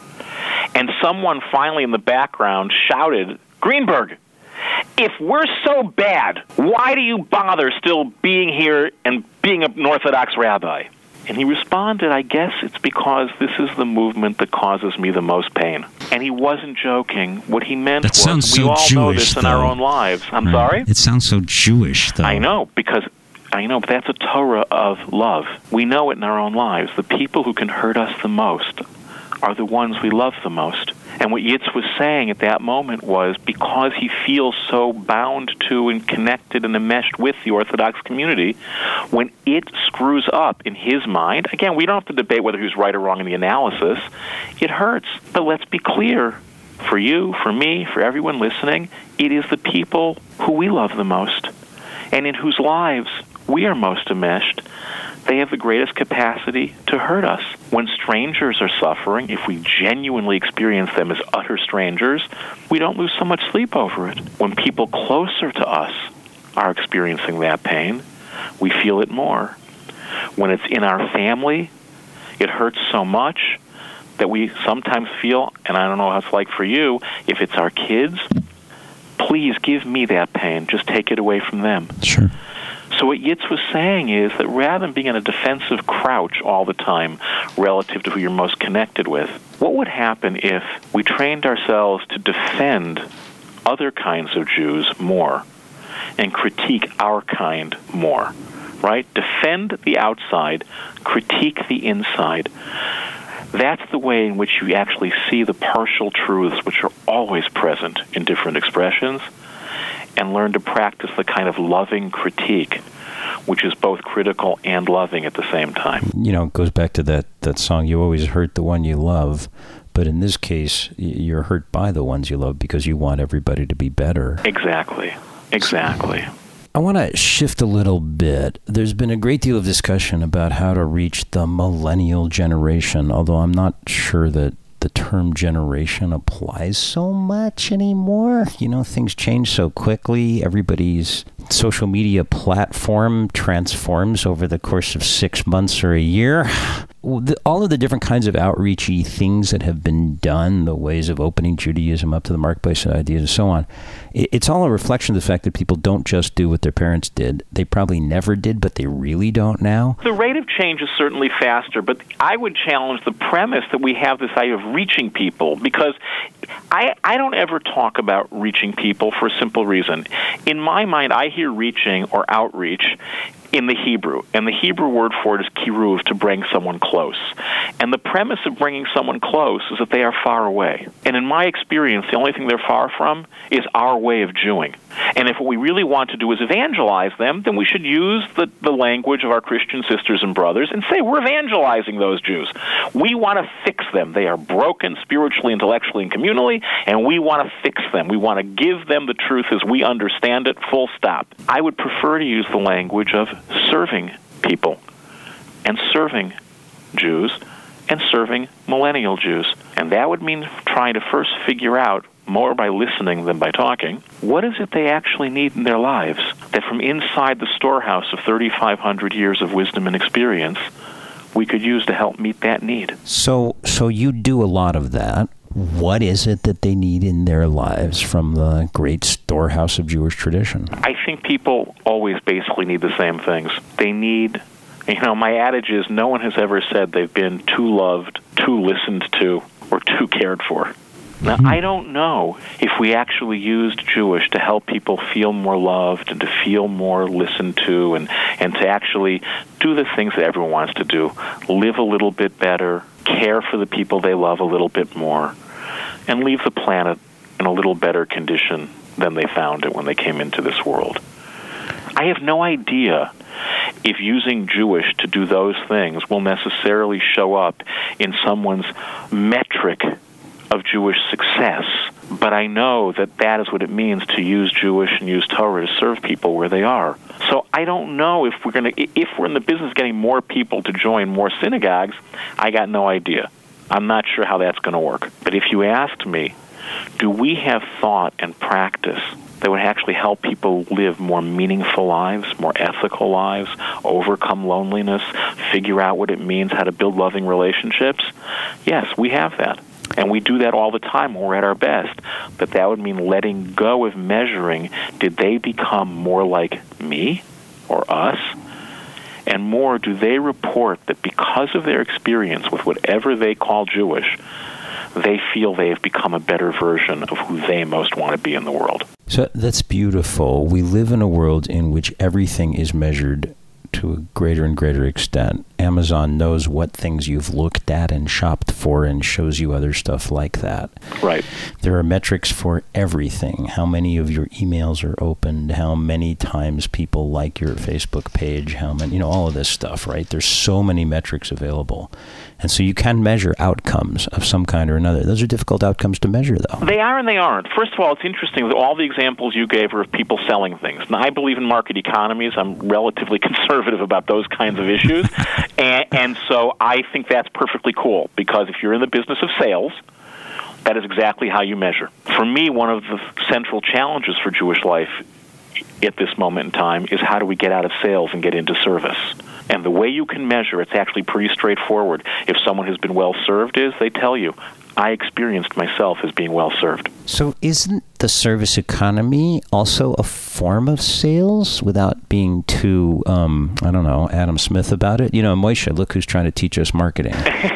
And someone finally in the background shouted, "Greenberg, if we're so bad, why do you bother still being here and being an Orthodox rabbi?" And he responded, "I guess it's because this is the movement that causes me the most pain." And he wasn't joking. What he meant that was, sounds we so all Jewish, know this in though. our own lives. I'm right. sorry? It sounds so Jewish, though. I know, because I know, but that's a Torah of love. We know it in our own lives. The people who can hurt us the most are the ones we love the most. And what Yitz was saying at that moment was, because he feels so bound to and connected and enmeshed with the Orthodox community, when it screws up in his mind, again, we don't have to debate whether he was right or wrong in the analysis, it hurts. But let's be clear, for you, for me, for everyone listening, it is the people who we love the most, and in whose lives we are most enmeshed. They have the greatest capacity to hurt us. When strangers are suffering, if we genuinely experience them as utter strangers, we don't lose so much sleep over it. When people closer to us are experiencing that pain, we feel it more. When it's in our family, it hurts so much that we sometimes feel, and I don't know how it's like for you, if it's our kids, please give me that pain. Just take it away from them. Sure. So what Yitz was saying is that rather than being in a defensive crouch all the time relative to who you're most connected with, what would happen if we trained ourselves to defend other kinds of Jews more and critique our kind more, right? Defend the outside, critique the inside. That's the way in which you actually see the partial truths which are always present in different expressions, and learn to practice the kind of loving critique, which is both critical and loving at the same time. You know, it goes back to that, that song, you always hurt the one you love, but in this case, you're hurt by the ones you love because you want everybody to be better. Exactly. Exactly. I want to shift a little bit. There's been a great deal of discussion about how to reach the millennial generation, although I'm not sure that the term generation applies so much anymore. You know, things change so quickly. Everybody's social media platform transforms over the course of six months or a year. All of the different kinds of outreachy things that have been done, the ways of opening Judaism up to the marketplace and ideas and so on, it's all a reflection of the fact that people don't just do what their parents did. They probably never did, but they really don't now. The rate of change is certainly faster, but I would challenge the premise that we have this idea of reaching people, because I, I don't ever talk about reaching people for a simple reason. In my mind, I hear reaching or outreach in the Hebrew, and the Hebrew word for it is kiruv, to bring someone close. And the premise of bringing someone close is that they are far away. And in my experience, the only thing they're far from is our way of Jewing. And if what we really want to do is evangelize them, then we should use the, the language of our Christian sisters and brothers and say, we're evangelizing those Jews. We want to fix them. They are broken spiritually, intellectually, and communally, and we want to fix them. We want to give them the truth as we understand it, full stop. I would prefer to use the language of serving people and serving Jews and serving millennial Jews. And that would mean trying to first figure out, more by listening than by talking, what is it they actually need in their lives that from inside the storehouse of thirty-five hundred years of wisdom and experience we could use to help meet that need. So, so you do a lot of that. What is it that they need in their lives from the great storehouse of Jewish tradition? I think people always basically need the same things. They need, you know, my adage is no one has ever said they've been too loved, too listened to, or too cared for. Now, mm-hmm. I don't know if we actually used Jewish to help people feel more loved and to feel more listened to and, and to actually do the things that everyone wants to do, live a little bit better, care for the people they love a little bit more, and leave the planet in a little better condition than they found it when they came into this world. I have no idea if using Jewish to do those things will necessarily show up in someone's metric of Jewish success. But I know that that is what it means to use Jewish and use Torah to serve people where they are. So I don't know if we're going to, if we're in the business of getting more people to join more synagogues, I got no idea. I'm not sure how that's going to work. But if you asked me, do we have thought and practice that would actually help people live more meaningful lives, more ethical lives, overcome loneliness, figure out what it means, how to build loving relationships? Yes, we have that. And we do that all the time when we're at our best. But that would mean letting go of measuring, did they become more like me or us? And more, do they report that because of their experience with whatever they call Jewish, they feel they have become a better version of who they most want to be in the world? So that's beautiful. We live in a world in which everything is measured to a greater and greater extent. Amazon knows what things you've looked at and shopped for and shows you other stuff like that. Right. There are metrics for everything. How many of your emails are opened, how many times people like your Facebook page, how many, you know, all of this stuff, right? There's so many metrics available. And so you can measure outcomes of some kind or another. Those are difficult outcomes to measure, though. They are and they aren't. First of all, it's interesting that all the examples you gave are of people selling things. Now, I believe in market economies. I'm relatively conservative about those kinds of issues. and, and so I think that's perfectly cool, because if you're in the business of sales, that is exactly how you measure. For me, one of the central challenges for Jewish life at this moment in time is how do we get out of sales and get into service? And the way you can measure, it's actually pretty straightforward. If someone has been well served is, they tell you, I experienced myself as being well served. So isn't the service economy also a form of sales without being too, um, I don't know, Adam Smith about it? You know, Moshe, look who's trying to teach us marketing.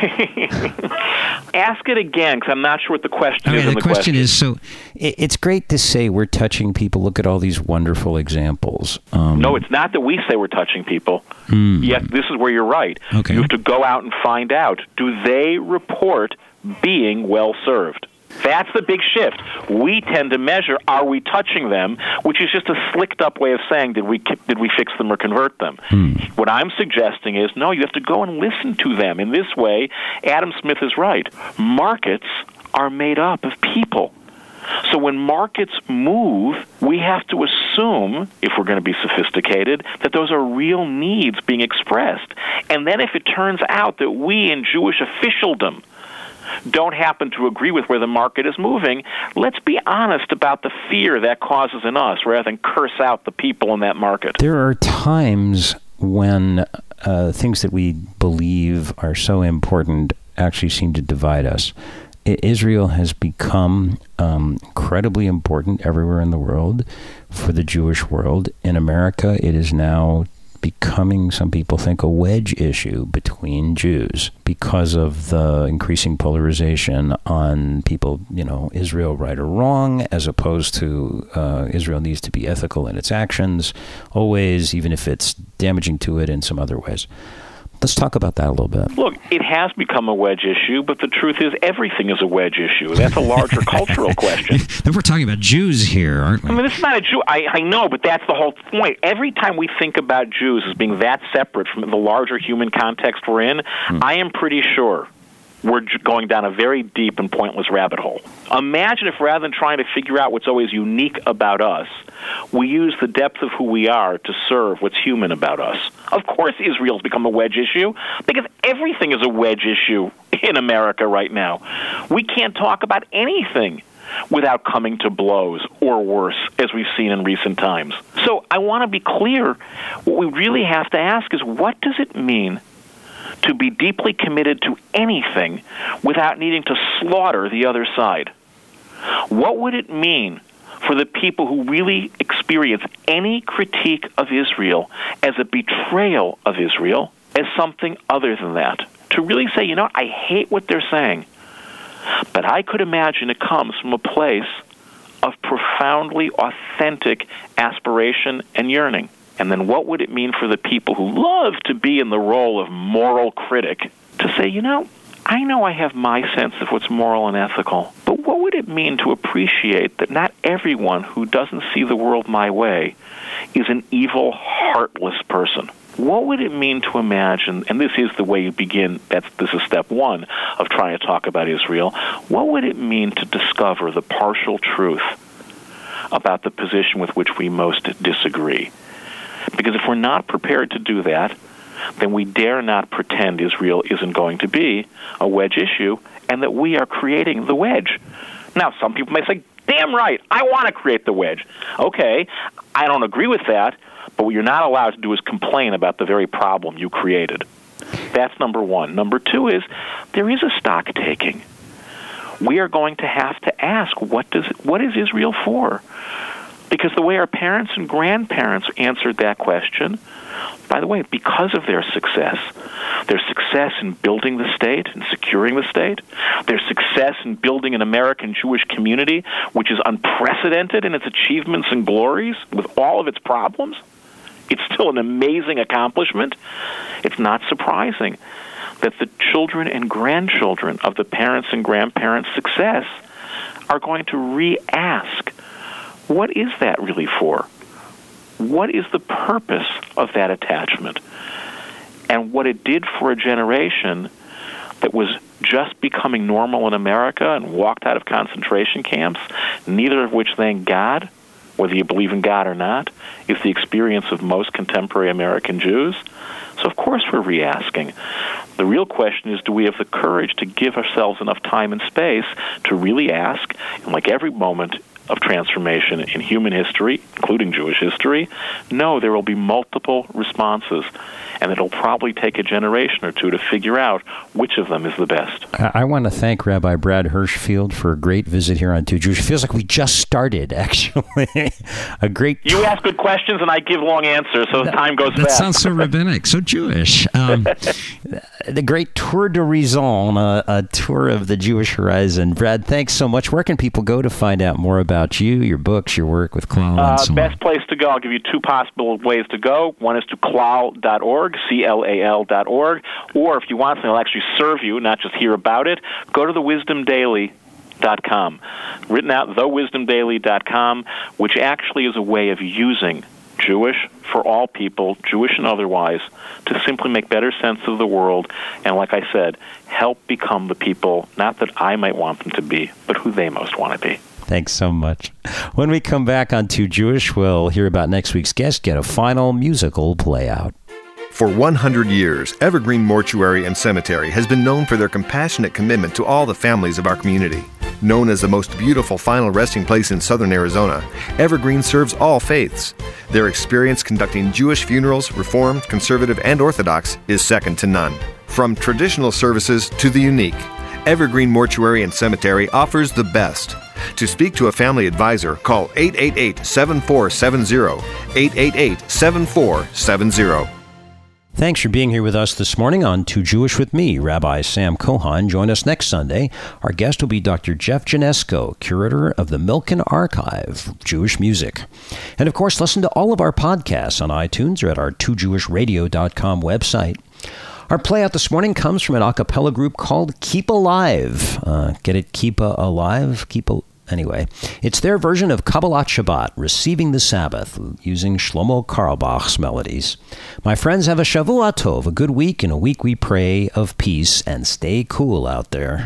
Ask it again, because I'm not sure what the question okay, is. In the, the question, question is, so it, it's great to say we're touching people. Look at all these wonderful examples. Um, no, it's not that we say we're touching people. Hmm. Yes, this is where you're right. Okay. You have to go out and find out, do they report being well served? That's the big shift. We tend to measure, are we touching them, which is just a slicked up way of saying, did we did we fix them or convert them? Hmm. What I'm suggesting is, no, you have to go and listen to them. In this way, Adam Smith is right. Markets are made up of people. So when markets move, we have to assume, if we're going to be sophisticated, that those are real needs being expressed. And then if it turns out that we in Jewish officialdom don't happen to agree with where the market is moving, let's be honest about the fear that causes in us rather than curse out the people in that market. There are times when uh, things that we believe are so important actually seem to divide us. I- Israel has become um, incredibly important everywhere in the world for the Jewish world. In America, it is now becoming, some people think, a wedge issue between Jews because of the increasing polarization on people, you know, Israel right or wrong, as opposed to uh, Israel needs to be ethical in its actions, always, even if it's damaging to it in some other ways. Let's talk about that a little bit. Look, it has become a wedge issue, but the truth is everything is a wedge issue. That's a larger cultural question. Then we're talking about Jews here, aren't we? I mean, this is not a Jew. I, I know, but that's the whole point. Every time we think about Jews as being that separate from the larger human context we're in, hmm. I am pretty sure we're going down a very deep and pointless rabbit hole. Imagine if rather than trying to figure out what's always unique about us, we use the depth of who we are to serve what's human about us. Of course Israel's become a wedge issue, because everything is a wedge issue in America right now. We can't talk about anything without coming to blows, or worse, as we've seen in recent times. So I want to be clear, what we really have to ask is, what does it mean to be deeply committed to anything without needing to slaughter the other side? What would it mean for the people who really experience any critique of Israel as a betrayal of Israel as something other than that? To really say, you know, I hate what they're saying, but I could imagine it comes from a place of profoundly authentic aspiration and yearning. And then what would it mean for the people who love to be in the role of moral critic to say, you know, I know I have my sense of what's moral and ethical, but what would it mean to appreciate that not everyone who doesn't see the world my way is an evil, heartless person? what would it mean to imagine, and this is the way you begin, that's, this is step one of trying to talk about Israel, what would it mean to discover the partial truth about the position with which we most disagree? Because if we're not prepared to do that, then we dare not pretend Israel isn't going to be a wedge issue and that we are creating the wedge. Now, some people may say, damn right, I want to create the wedge. Okay, I don't agree with that, but what you're not allowed to do is complain about the very problem you created. That's number one. Number two is there is a stock taking. We are going to have to ask, what does what is Israel for? Because the way our parents and grandparents answered that question, by the way, because of their success, their success in building the state and securing the state, their success in building an American Jewish community, which is unprecedented in its achievements and glories, with all of its problems, it's still an amazing accomplishment. It's not surprising that the children and grandchildren of the parents and grandparents' success are going to re-ask, what is that really for? What is the purpose of that attachment? And what it did for a generation that was just becoming normal in America and walked out of concentration camps, neither of which, thank God, whether you believe in God or not, is the experience of most contemporary American Jews. So of course we're re-asking. The real question is, do we have the courage to give ourselves enough time and space to really ask, and like every moment of transformation in human history, including Jewish history, no, there will be multiple responses, and it'll probably take a generation or two to figure out which of them is the best. I want to thank Rabbi Brad Hirschfield for a great visit here on Too Jewish. It feels like we just started, actually. a great. You ask good questions, and I give long answers, so that, time goes that fast. That sounds so rabbinic, so Jewish. Um, the great Tour d'Horizon, a, a tour of the Jewish horizon. Brad, thanks so much. Where can people go to find out more about you, your books, your work with Klal, uh, and so best on? place to go, I'll give you two possible ways to go. One is to klal dot org, C L A L dot org, or if you want something that'll actually serve you, not just hear about it, go to the wisdom daily dot com. Written out, the wisdom daily dot com, which actually is a way of using Jewish for all people, Jewish and otherwise, to simply make better sense of the world and, like I said, help become the people, not that I might want them to be, but who they most want to be. Thanks so much. When we come back on Too Jewish, we'll hear about next week's guest, get a final musical play out. For one hundred years, Evergreen Mortuary and Cemetery has been known for their compassionate commitment to all the families of our community. Known as the most beautiful final resting place in southern Arizona, Evergreen serves all faiths. Their experience conducting Jewish funerals, Reformed, Conservative, and Orthodox, is second to none. From traditional services to the unique, Evergreen Mortuary and Cemetery offers the best. To speak to a family advisor, call eight eight eight, seven four seven zero, eight eight eight, seven four seven zero. Thanks for being here with us this morning on Too Jewish with me, Rabbi Sam Cohan. Join us next Sunday. Our guest will be Doctor Jeff Janesko, curator of the Milken Archive of Jewish Music. And of course, listen to all of our podcasts on iTunes or at our two jewish radio dot com website. Our play out this morning comes from an a cappella group called Keep Alive. Uh, get it? Keep a Alive? Keep a... Anyway, it's their version of Kabbalat Shabbat, Receiving the Sabbath, using Shlomo Carlebach's melodies. My friends, have a Shavua Tov, a good week, and a week we pray of peace, and stay cool out there.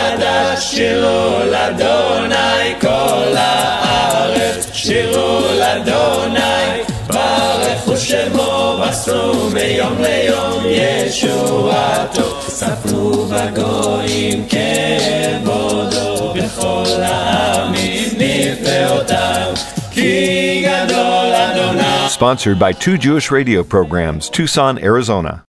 שירו לאדוני כל הארץ, שירו לאדוני התבשרו מיום ליום ישועתו, ספרו בגויים כבודו, בכל העמים נפלאותיו, כי גדול אדוני. Sponsored by two Jewish radio programs, Tucson, Arizona.